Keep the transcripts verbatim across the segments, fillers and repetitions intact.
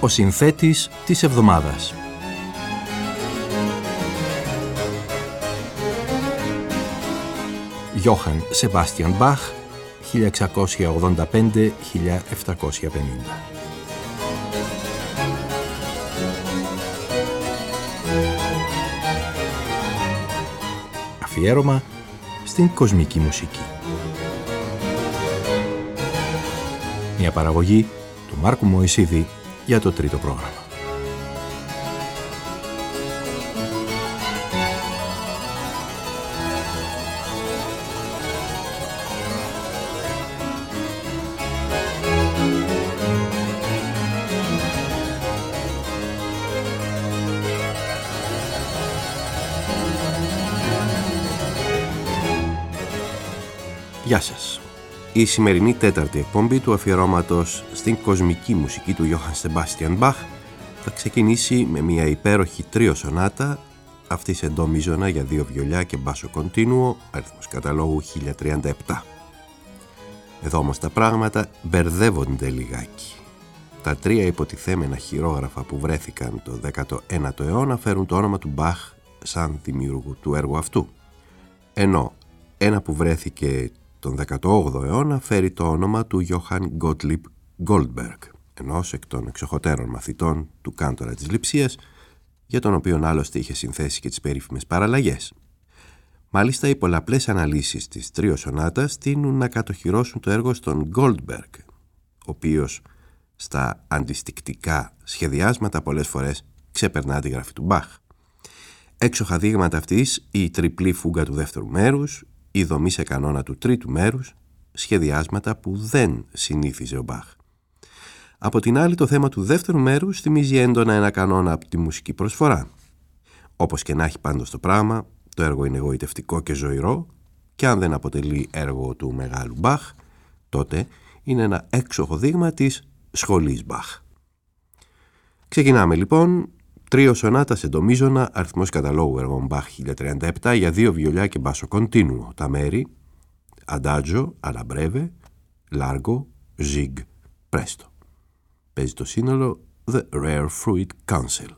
ο συνθέτης της εβδομάδας. Γιώχαν Σεμπάστιαν Μπαχ, χίλια εξακόσια ογδόντα πέντε με χίλια επτακόσια πενήντα. Αφιέρωμα στην κοσμική μουσική. Μια παραγωγή του Μάρκου Μωυσίδη για το τρίτο πρόγραμμα. Γεια σας. Η σημερινή τέταρτη εκπομπή του αφιερώματος στην κοσμική μουσική του Γιώχαν Σεμπάστιαν Μπαχ θα ξεκινήσει με μια υπέροχη τρίο σονάτα, αυτή σε ντο μείζωνα για δύο βιολιά και μπάσο κοντίνουο, αριθμός καταλόγου χίλια τριάντα επτά. Εδώ όμως τα πράγματα μπερδεύονται λιγάκι. Τα τρία υποτιθέμενα χειρόγραφα που βρέθηκαν το δέκατο ένατο αιώνα φέρουν το όνομα του Μπαχ σαν δημιουργού του έργου αυτού, ενώ ένα που βρέθηκε τον δέκατο όγδοο αιώνα φέρει το όνομα του Johann Gottlieb Goldberg, ενός εκ των εξοχωτέρων μαθητών του κάντορα της Λειψίας, για τον οποίον άλλωστε είχε συνθέσει και τις περίφημες παραλλαγές. Μάλιστα, οι πολλαπλές αναλύσεις της τρίο σονάτας τείνουν να κατοχυρώσουν το έργο στον Goldberg, ο οποίος στα αντιστικτικά σχεδιάσματα πολλές φορές ξεπερνά τη γραφή του Μπαχ. Έξοχα δείγματα αυτής η τριπλή φούγκα του δεύτερου μέρους, η δομή σε κανόνα του τρίτου μέρους, σχεδιάσματα που δεν συνήθιζε ο Μπαχ. Από την άλλη, το θέμα του δεύτερου μέρους θυμίζει έντονα ένα κανόνα από τη μουσική προσφορά. Όπως και να έχει πάντως το πράγμα, το έργο είναι γοητευτικό και ζωηρό, και αν δεν αποτελεί έργο του μεγάλου Μπαχ, τότε είναι ένα έξοχο δείγμα της σχολής Μπαχ. Ξεκινάμε λοιπόν. Τρίο σονάτα σε ντο μείζωνα, αριθμός καταλόγου έργων Μπαχ χίλια τριάντα επτά για δύο βιολιά και μπάσο κοντίνουο. Τα μέρη Adagio, alla breve, Largo, Zig, Presto. Παίζει το σύνολο The Rare Fruit Council.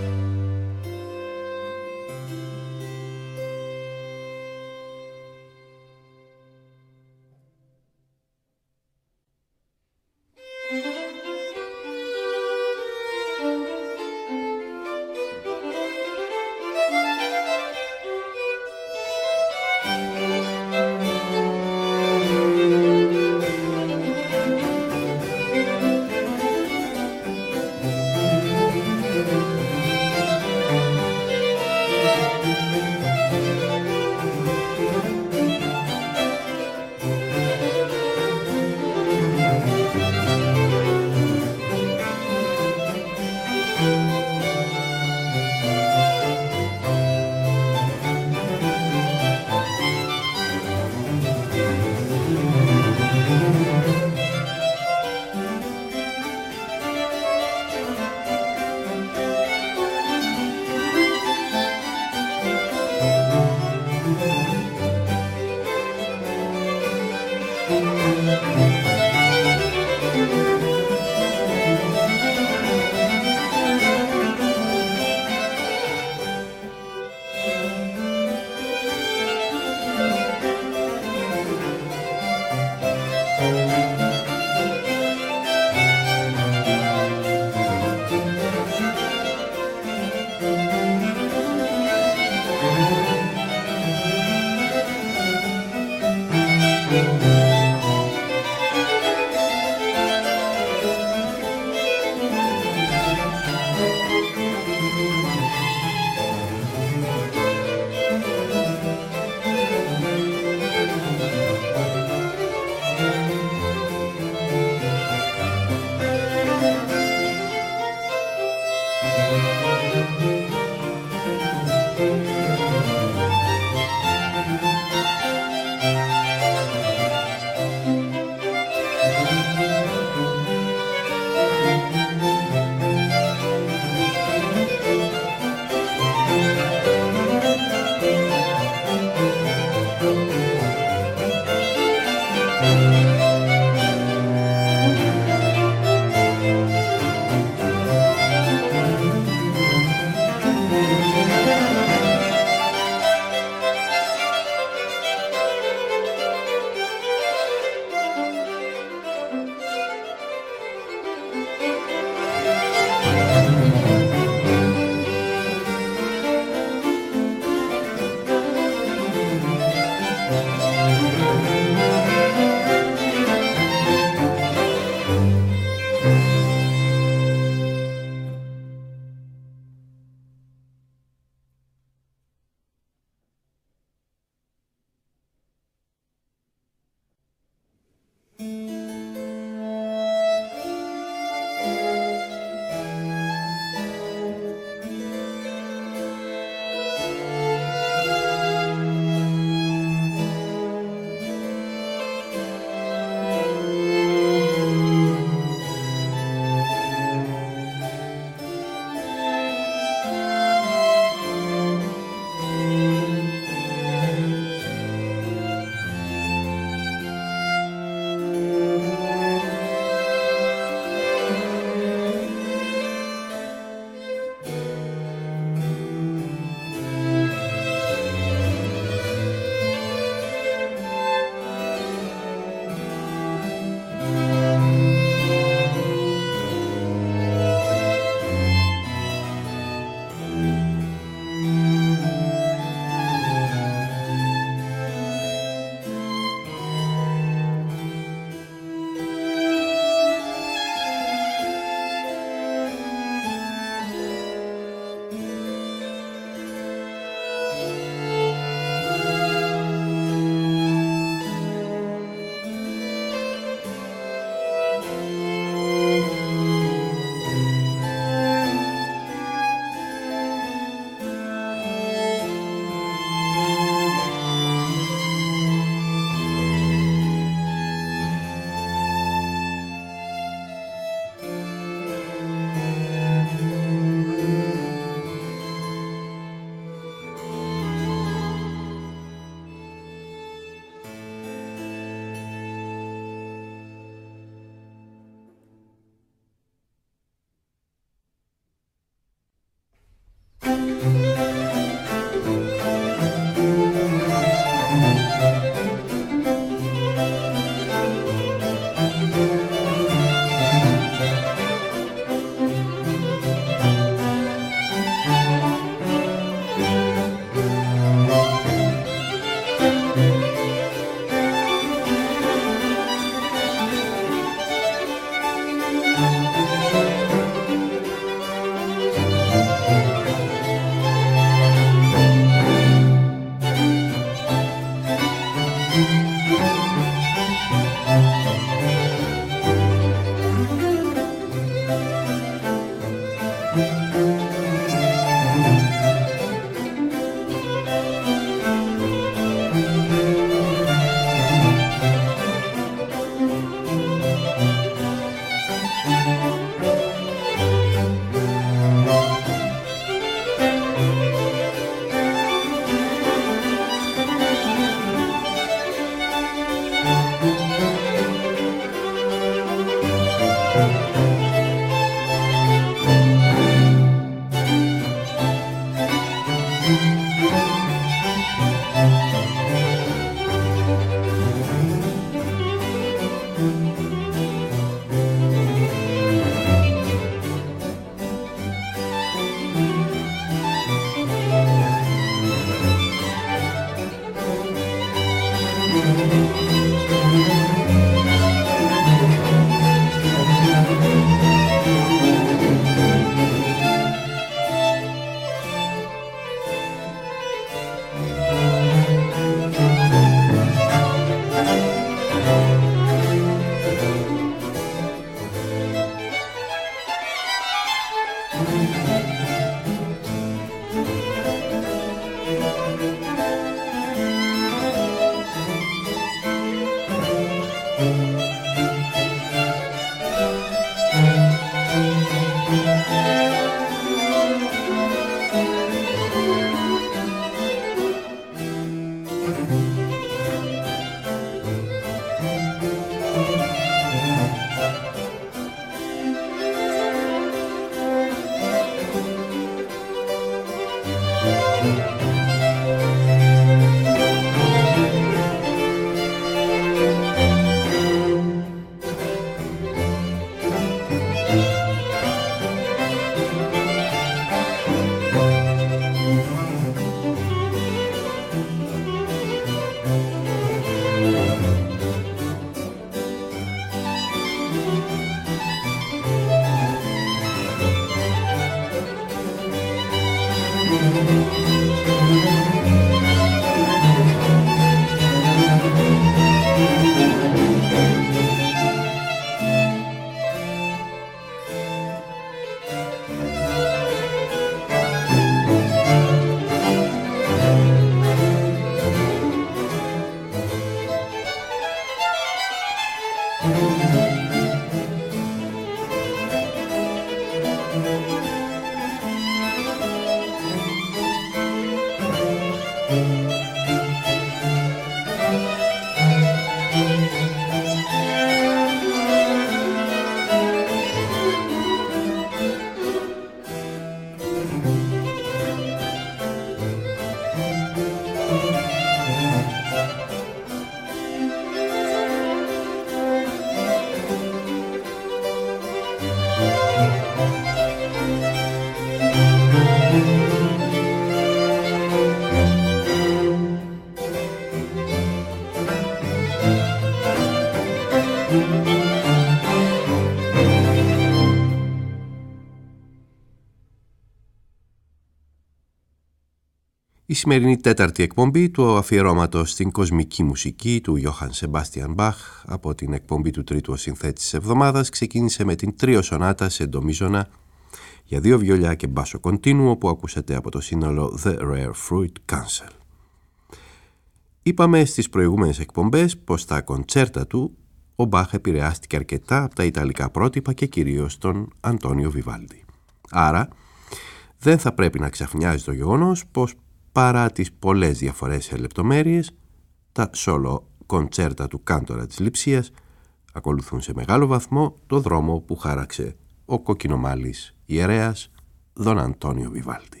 Η σημερινή τέταρτη εκπομπή του αφιερώματος στην κοσμική μουσική του Johann Sebastian Bach από την εκπομπή του τρίτου συνθέτη της εβδομάδας ξεκίνησε με την τρίο σονάτα σε ντο μείζωνα για δύο βιολιά και μπάσο κοντίνουο που ακούσατε από το σύνολο The Rare Fruit Council. Είπαμε στις προηγούμενες εκπομπές πως στα κοντσέρτα του ο Μπαχ επηρεάστηκε αρκετά από τα ιταλικά πρότυπα και κυρίως τον Αντώνιο Βιβάλντι. Άρα δεν θα πρέπει να ξαφνιάζει το γεγονός πως παρά τις πολλές διαφορές σε λεπτομέρειες, τα solo κοντσέρτα του κάντορα της Λειψίας ακολουθούν σε μεγάλο βαθμό το δρόμο που χάραξε ο κοκκινομάλης ιερέας Δον Αντώνιο Βιβάλντι.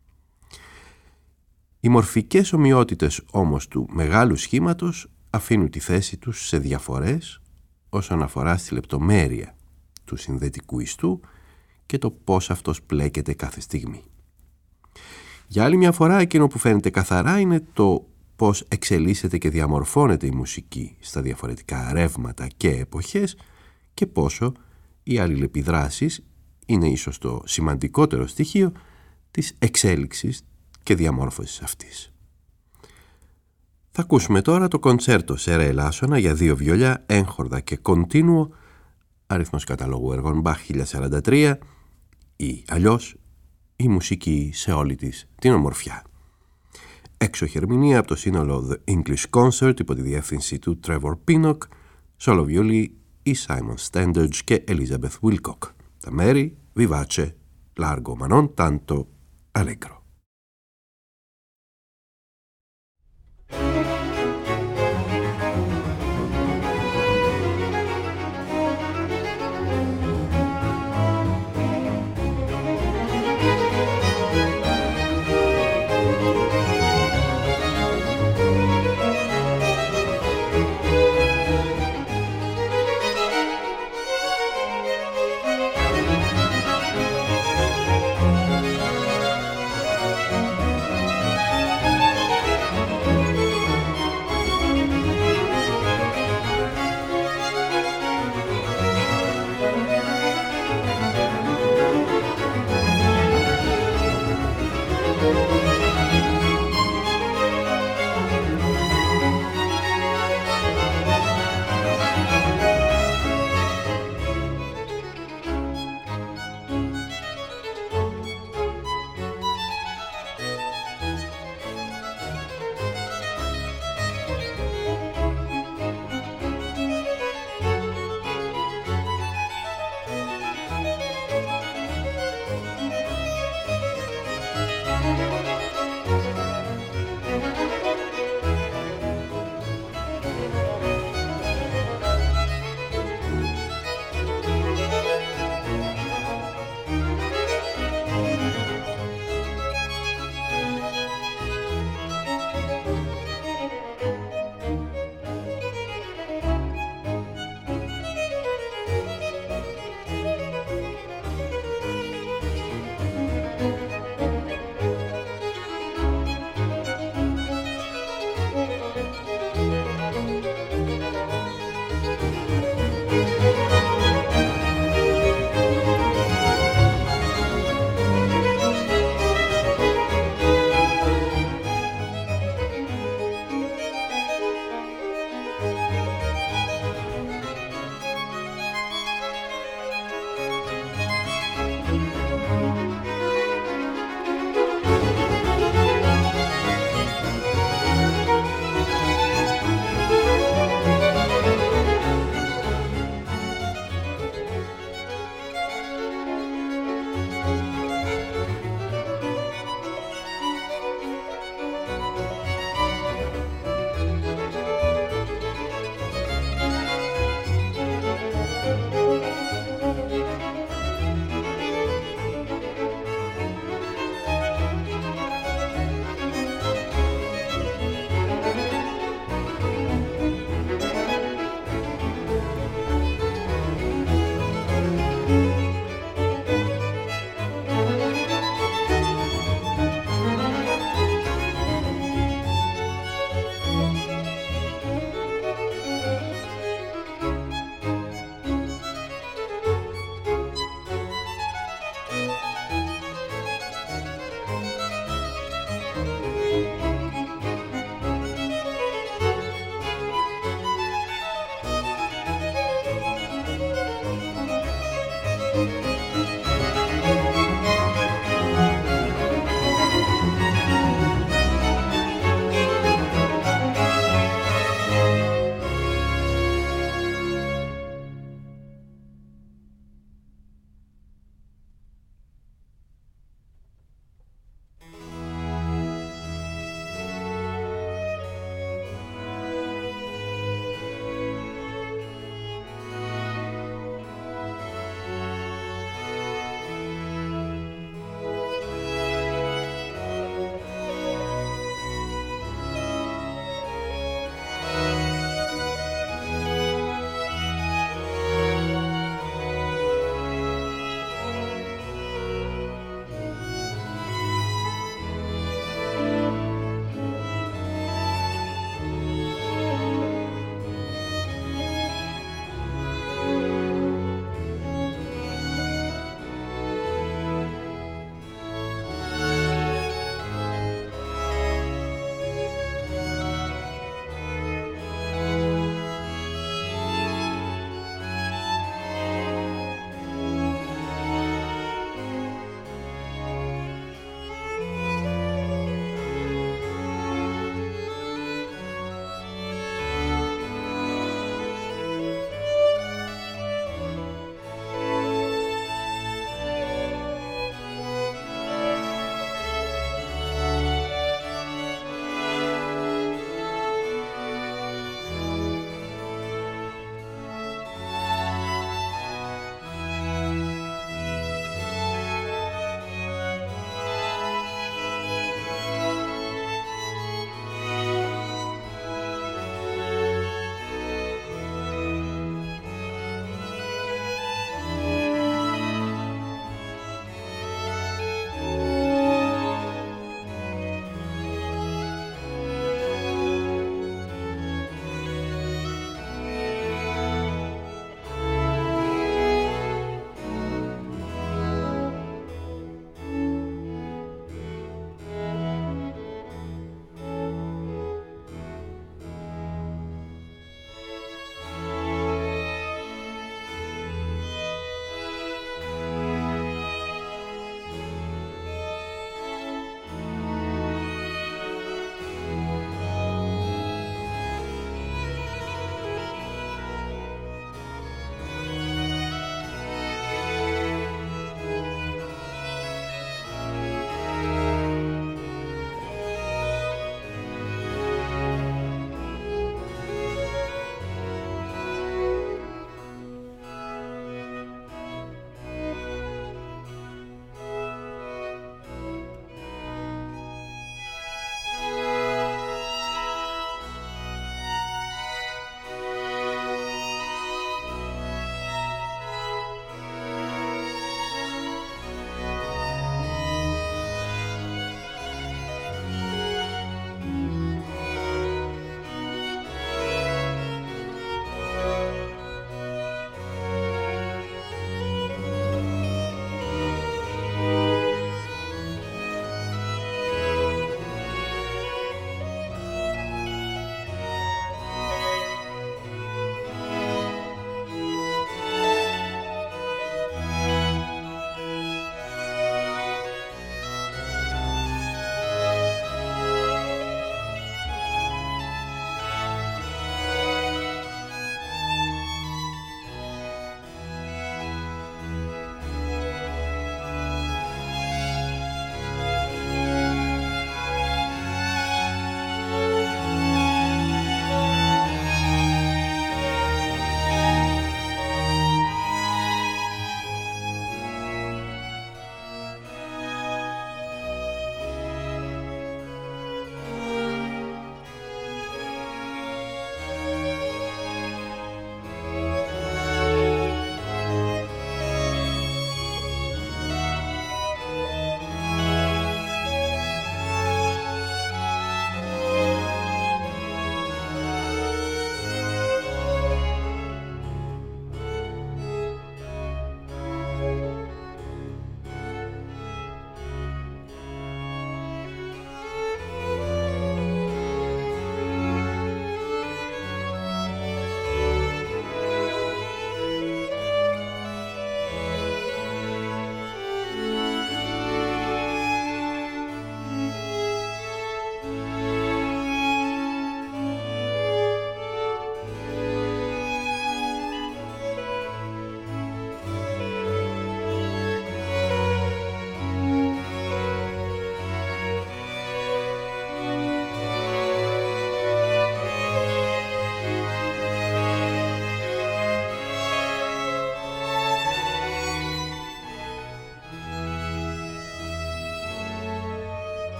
Οι μορφικές ομοιότητες όμως του μεγάλου σχήματος αφήνουν τη θέση τους σε διαφορές όσον αφορά στη λεπτομέρεια του συνδετικού ιστού και το πώς αυτός πλέκεται κάθε στιγμή. Για άλλη μια φορά εκείνο που φαίνεται καθαρά είναι το πώς εξελίσσεται και διαμορφώνεται η μουσική στα διαφορετικά ρεύματα και εποχές και πόσο οι αλληλεπιδράσεις είναι ίσως το σημαντικότερο στοιχείο της εξέλιξης και διαμόρφωσης αυτής. Θα ακούσουμε τώρα το κοντσέρτο σε ρε ελάσσονα για δύο βιολιά, έγχορδα και κοντίνουο, αριθμός καταλόγου έργων Μπαχ χίλια σαράντα τρία ή αλλιώς η μουσική σε όλη της την ομορφιά. Έξοχη ερμηνεία από το σύνολο The English Concert υπό τη διεύθυνση του Trevor Pinnock, solo βιολί η Simon Standage και Elizabeth Wilcock. Τα μέρη Vivace, Largo ma non tanto Allegro.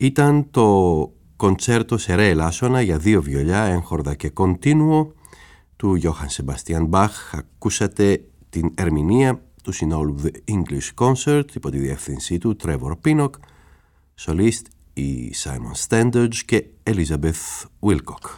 Ήταν το κοντσέρτο σε ρε ελάσσονα για δύο βιολιά, έγχορδα και κοντίνουο του Johann Sebastian Bach. Ακούσατε την ερμηνεία του συνόλου The English Concert υπό τη διεύθυνσή του Trevor Pinnock, σολίστ η Simon Standage και Elizabeth Wilcock.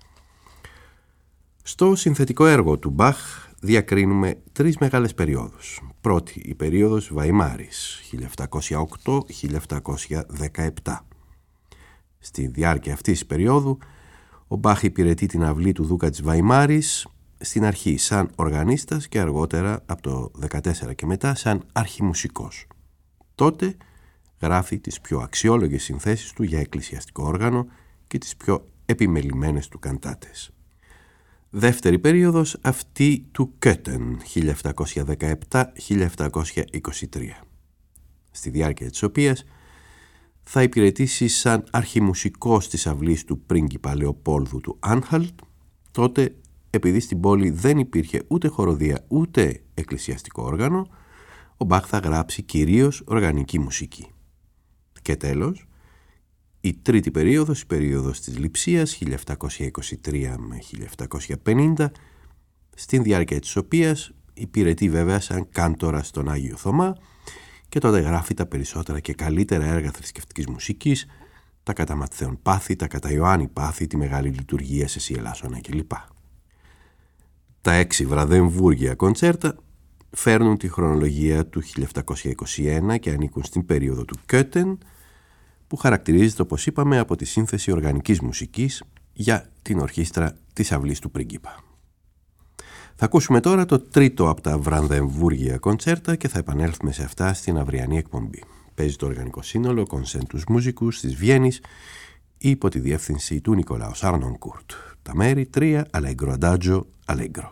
Στο συνθετικό έργο του Bach διακρίνουμε τρεις μεγάλες περιόδους. Πρώτη, η περίοδος Βαϊμάρης, χίλια επτακόσια οκτώ με χίλια επτακόσια δεκαεπτά. Στη διάρκεια αυτής της περίοδου, ο Μπάχ υπηρετεί την αυλή του Δούκα της Βαϊμάρης, στην αρχή σαν οργανίστας και αργότερα από το δεκατέσσερα και μετά σαν αρχιμουσικός. Τότε γράφει τις πιο αξιόλογες συνθέσεις του για εκκλησιαστικό όργανο και τις πιο επιμελημένες του καντάτες. Δεύτερη περίοδος, αυτή του Köthen, χίλια επτακόσια δεκαεπτά με χίλια επτακόσια είκοσι τρία, στη διάρκεια της οποίας θα υπηρετήσει σαν αρχιμουσικός της αυλής του πρίγκιπα Λεοπόλδου του Άνχαλτ. Τότε, επειδή στην πόλη δεν υπήρχε ούτε χοροδία ούτε εκκλησιαστικό όργανο, ο Μπάχ θα γράψει κυρίως οργανική μουσική. Και τέλος, η τρίτη περίοδος, η περίοδος της Λειψίας, χίλια επτακόσια είκοσι τρία με χίλια επτακόσια πενήντα, στην διάρκεια της οποίας υπηρετεί βέβαια σαν κάντορα στον Άγιο Θωμά και τότε γράφει τα περισσότερα και καλύτερα έργα θρησκευτικής μουσικής, τα κατά Ματθαίον πάθη, τα κατά Ιωάννη πάθη, τη Μεγάλη Λειτουργία σε Σι Ελάσσονα κλπ. Τα έξι βραδεμβούργια κοντσέρτα φέρνουν τη χρονολογία του χίλια επτακόσια είκοσι ένα και ανήκουν στην περίοδο του Köthen, που χαρακτηρίζεται, όπως είπαμε, από τη σύνθεση οργανικής μουσικής για την ορχήστρα της αυλής του πρίγκιπα. Θα ακούσουμε τώρα το τρίτο από τα βραδεμβούργια κοντσέρτα και θα επανέλθουμε σε αυτά στην αυριανή εκπομπή. Παίζει το οργανικό σύνολο Concertus Musicus της Βιέννης υπό τη διεύθυνση του Νικολάου Αρνονκούρτ. Τα μέρη τρία, Allegro Adagio, Allegro.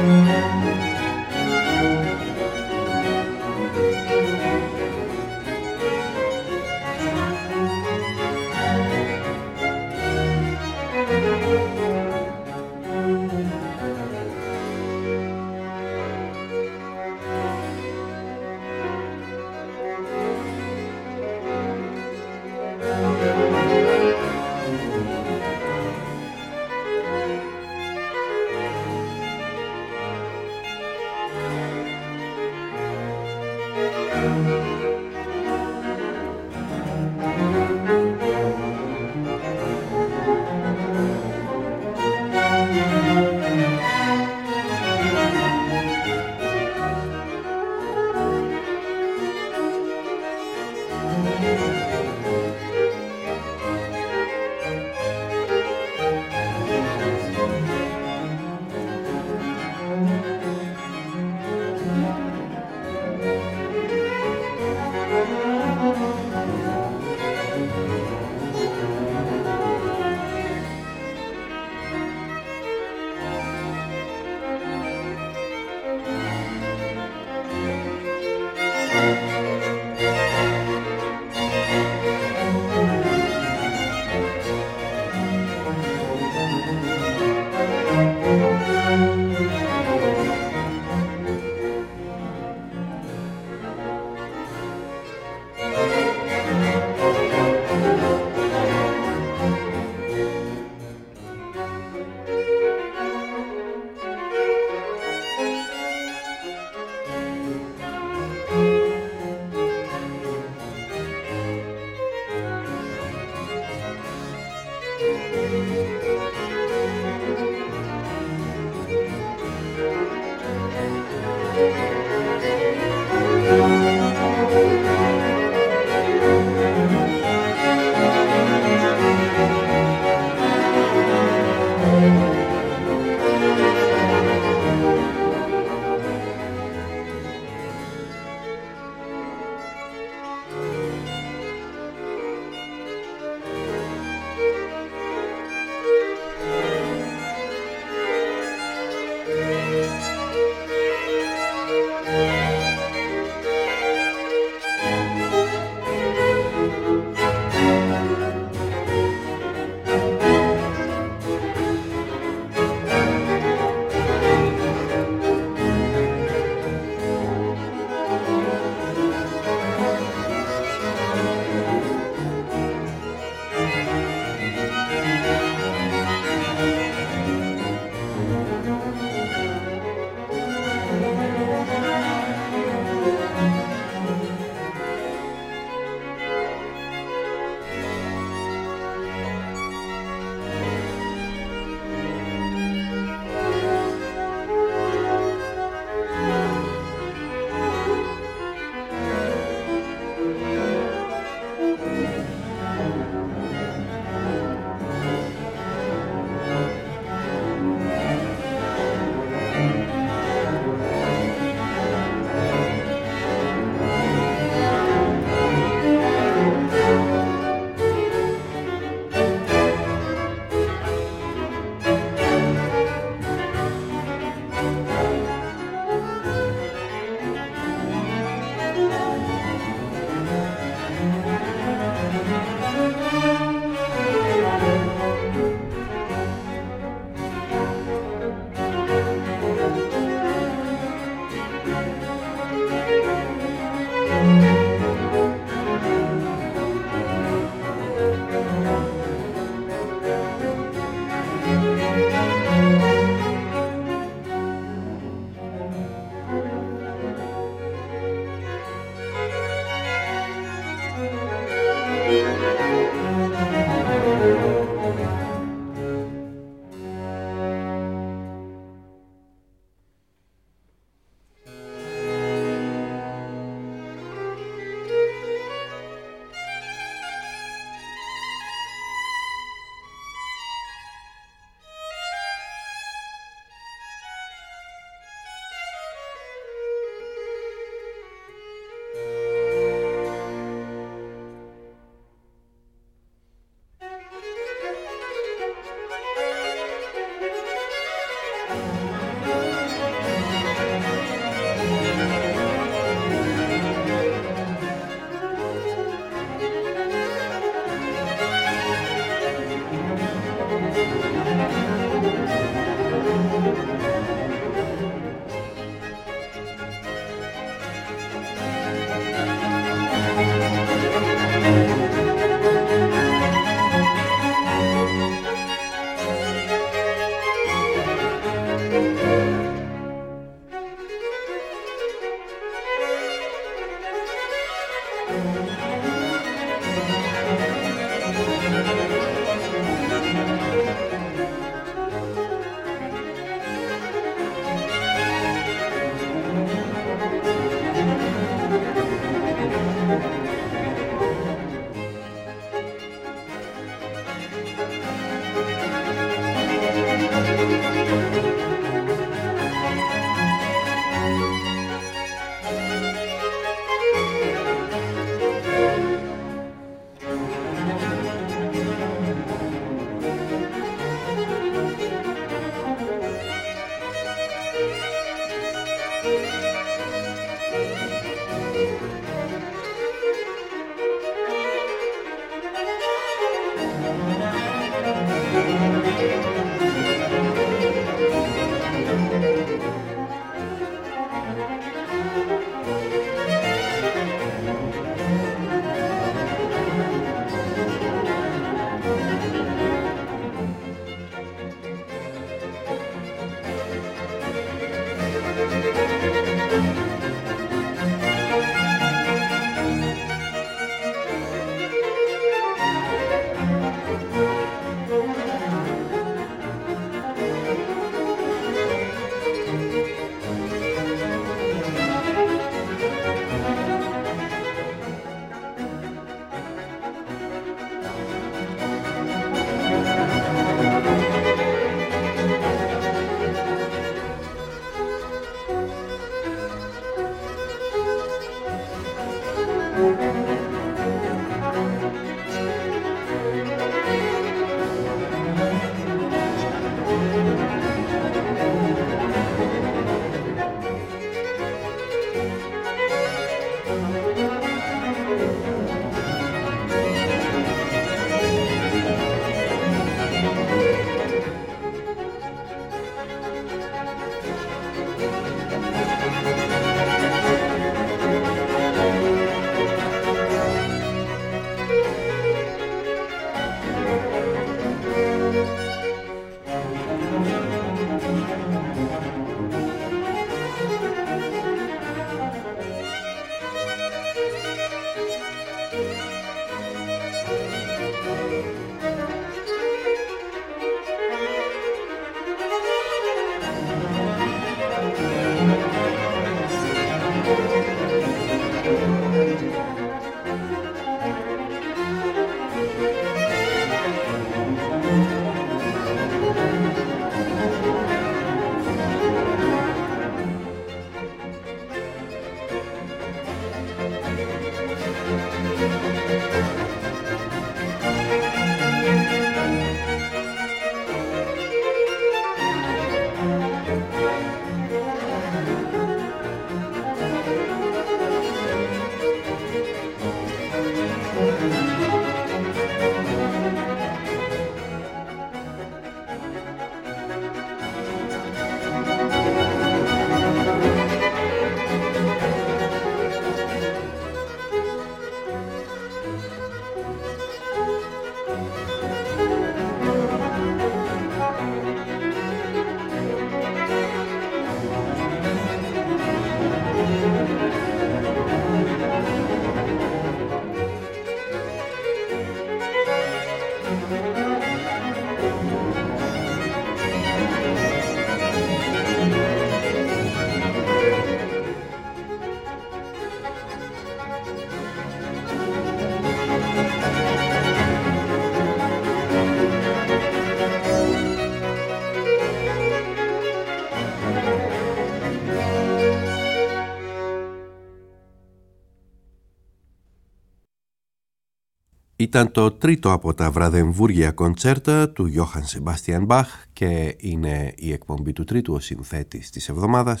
Ήταν το τρίτο από τα βραδεμβούργια κοντσέρτα του Γιώχαν Σεμπάστιαν Μπαχ και είναι η εκπομπή του τρίτου ο συνθέτης της εβδομάδας,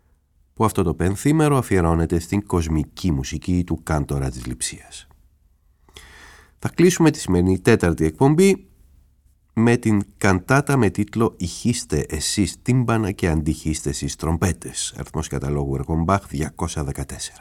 που αυτό το πενθήμερο αφιερώνεται στην κοσμική μουσική του κάντορα της Λειψίας. Θα κλείσουμε τη σημερινή τέταρτη εκπομπή με την καντάτα με τίτλο «Ηχείστε εσείς τύμπανα και αντιχείστε εσείς τρομπέτες», αριθμός καταλόγου έργων Μπαχ διακόσια δεκατέσσερα.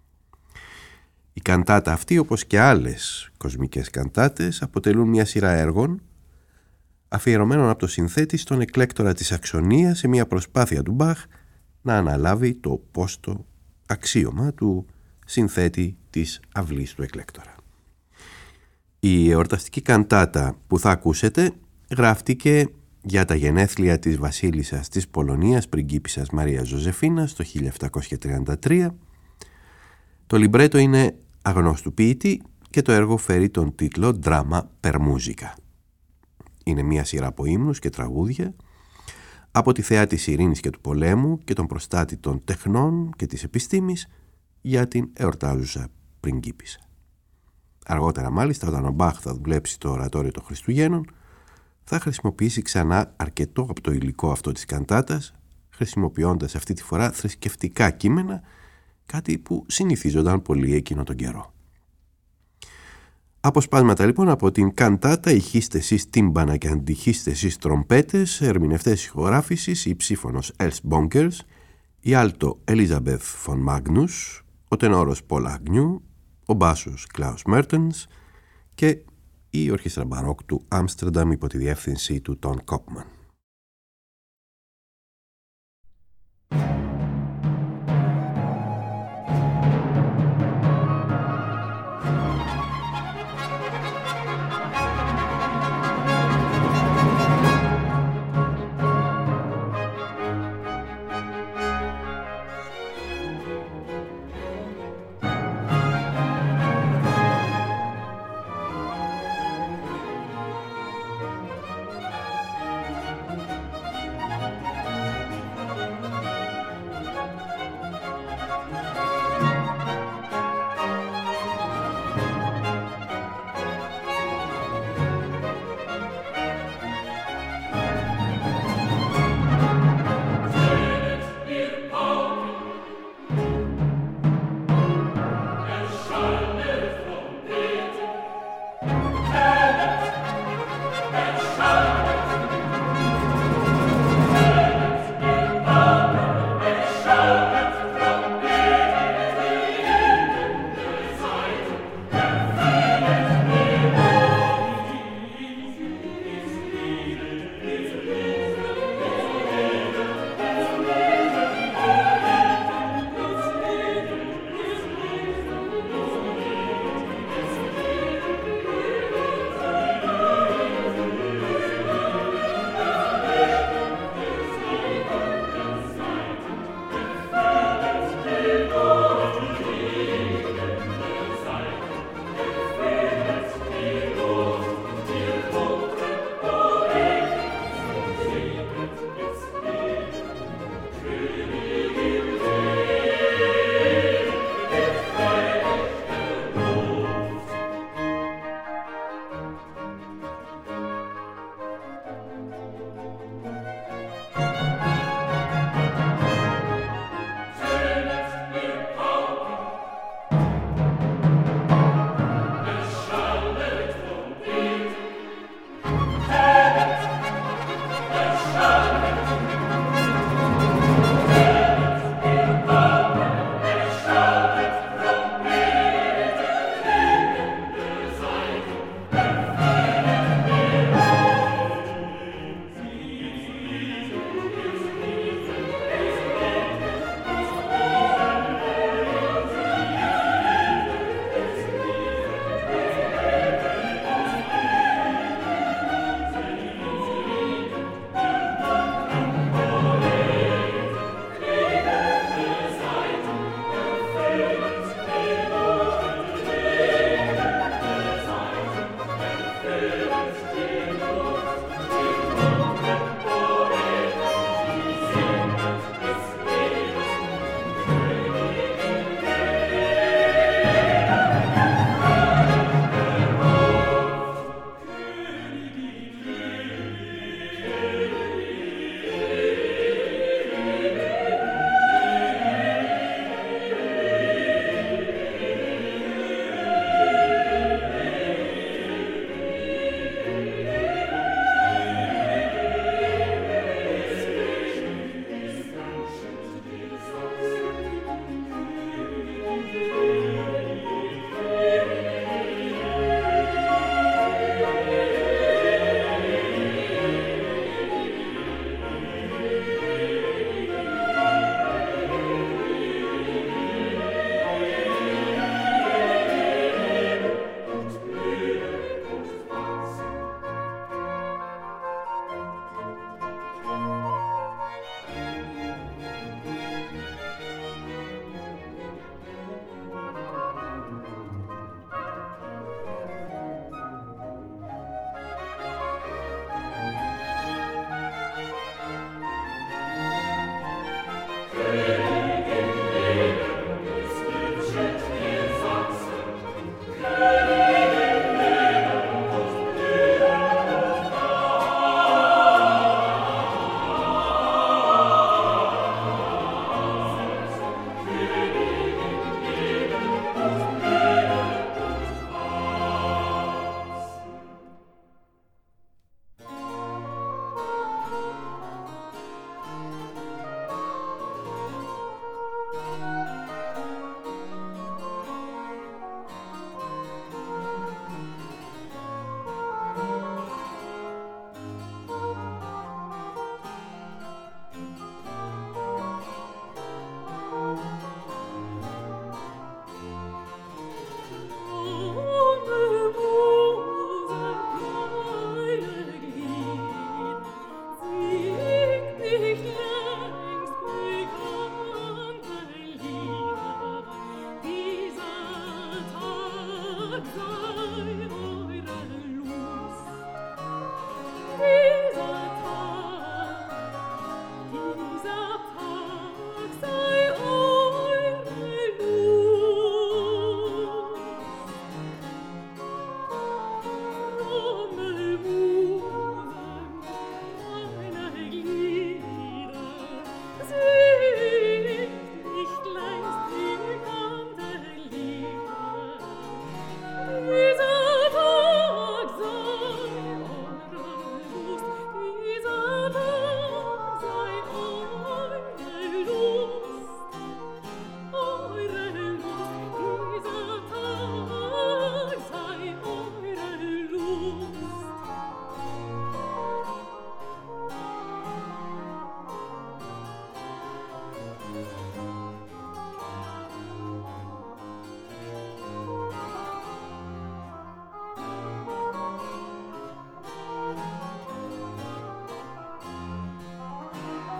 Η καντάτα αυτή, όπως και άλλες κοσμικές καντάτες, αποτελούν μια σειρά έργων αφιερωμένων από το συνθέτη στον εκλέκτορα της Σαξονίας σε μια προσπάθεια του Μπαχ να αναλάβει το πόστο αξίωμα του συνθέτη της αυλής του εκλέκτορα. Η εορταστική καντάτα που θα ακούσετε γράφτηκε για τα γενέθλια της βασίλισσας της Πολωνίας, πριγκίπισσας Μαρία Ζωζεφίνας, το χίλια επτακόσια τριάντα τρία. Το λιμπρέτο είναι αγνώστου ποιητή και το έργο φέρει τον τίτλο «Δράμα per musica». Είναι μια σειρά από ύμνους και τραγούδια από τη θεά της ειρήνης και του πολέμου και τον προστάτη των τεχνών και της επιστήμης για την εορτάζουσα πριγκίπισσα. Αργότερα μάλιστα, όταν ο Μπαχ θα δουλέψει το ορατόριο των Χριστουγέννων, θα χρησιμοποιήσει ξανά αρκετό από το υλικό αυτό της καντάτας, χρησιμοποιώντας αυτή τη φορά θρησκευτικά κείμενα, κάτι που συνηθίζονταν πολύ εκείνο τον καιρό. Αποσπάσματα λοιπόν από την καντάτα, ηχήστε εσείς τύμπανα και αντιχήστε εσείς τρομπέτες, ερμηνευτές ηχογράφησης, η ψήφωνος Els Bonkers, η άλτο Elizabeth von Magnus, ο τενόρος Paul Agnew, ο μπάσος Klaus Mertens και η ορχήστρα μπαρόκ του Άμστερνταμ υπό τη διεύθυνση του Τον Κόπμαν.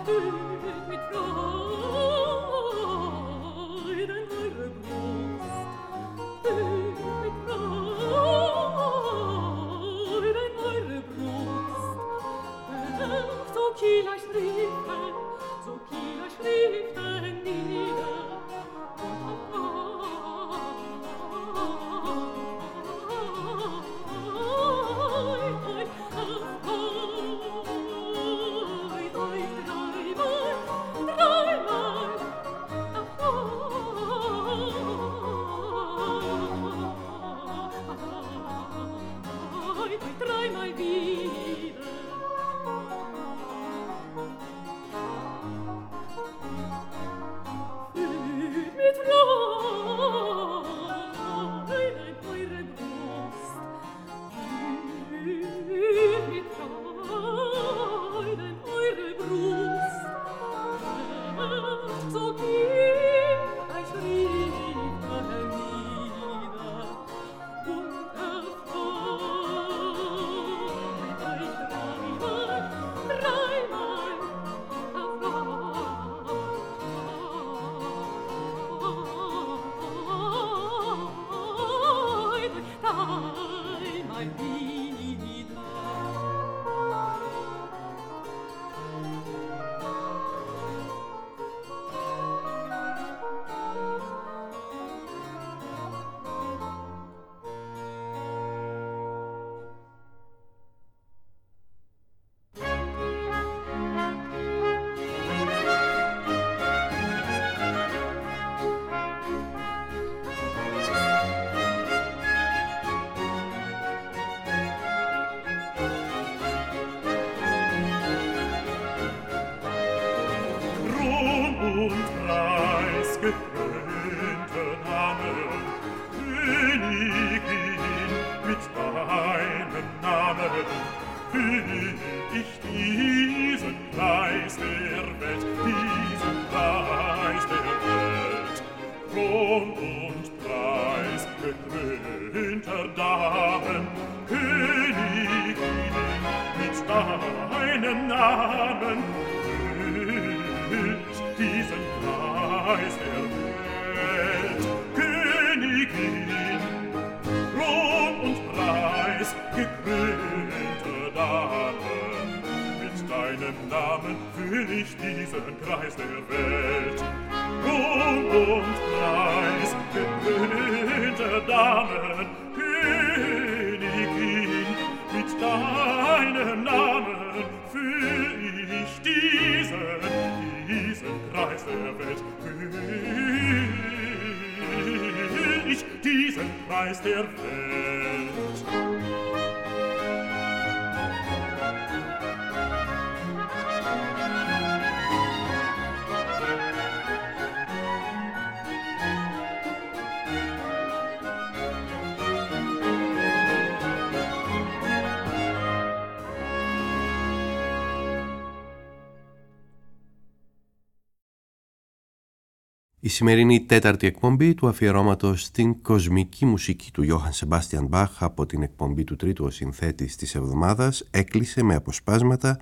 Η σημερινή τέταρτη εκπομπή του αφιερώματος στην κοσμική μουσική του Γιώχαν Σεμπάστιαν Μπαχ από την εκπομπή του τρίτου ο συνθέτης της εβδομάδας έκλεισε με αποσπάσματα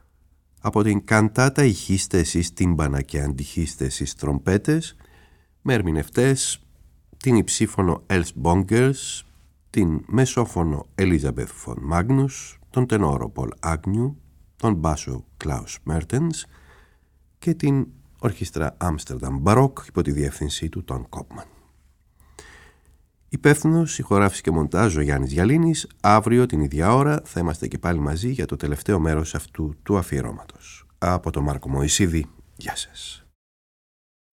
από την καντάτα «Ηχείστε εσείς τύμπανα και αντιχείστε εσείς τρομπέτες» με ερμηνευτές την υψήφωνο Ελς Bongers, την μεσόφωνο Elizabeth von Magnus, τον τενόρο Paul Agnew, τον μπάσο Klaus Mertens και την ορχήστρα Amsterdam Baroque υπό τη διεύθυνσή του Τον Κόπμαν. Υπεύθυνος, ηχογράφηση και μοντάζ ο Γιάννης Γιαλίνης. Αύριο την ίδια ώρα θα είμαστε και πάλι μαζί για το τελευταίο μέρος αυτού του αφιερώματος. Από τον Μάρκο Μωυσίδη, γεια σας.